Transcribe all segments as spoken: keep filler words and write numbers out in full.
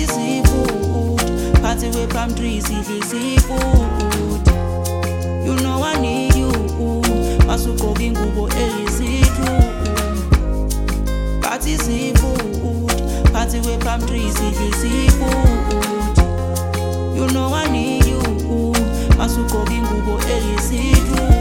Party seafood, party with palm trees, eat seafood. You know I need you, masuko gingubo elisitu. Party seafood, party with palm trees, eat seafood. You know I need you, masuko gingubo elisitu.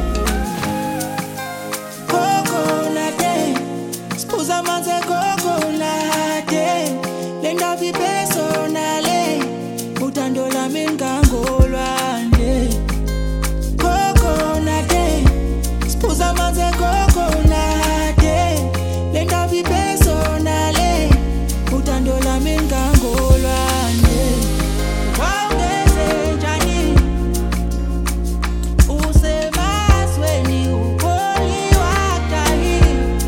Spusa manze coconate, lenda vi personale, utandola mingangolwane. Coconate, spusa manze coconate, lenda vi personale, utandola mingangolwane. Waungeze njani, usemasweni upoli wakahi.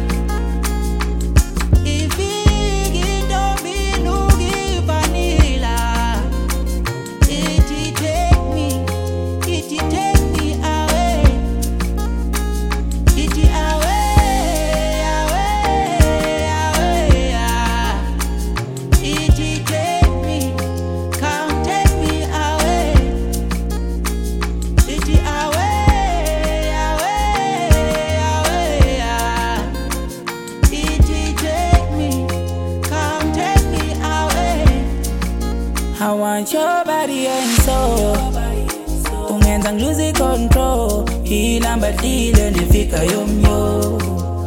I want your body and soul. Ungenza lose control. Hilamba dile nifika yomyo.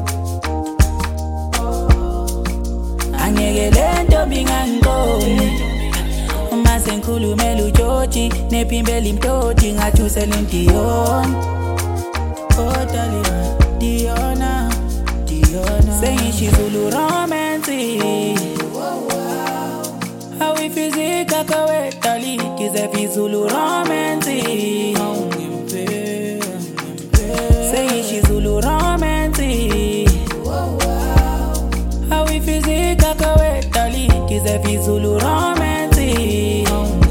Angekele ntombi ngangoni. Mase nkhulume ujoji nepimbeli mtoti ngathusela intiyona. Oh darling, Diona, Diona. Sengishizulu romantic. How we physical kawe dali kize vizulu romantic. Say she Zulu romantic. How we physical kawe dali kize vizulu romantic.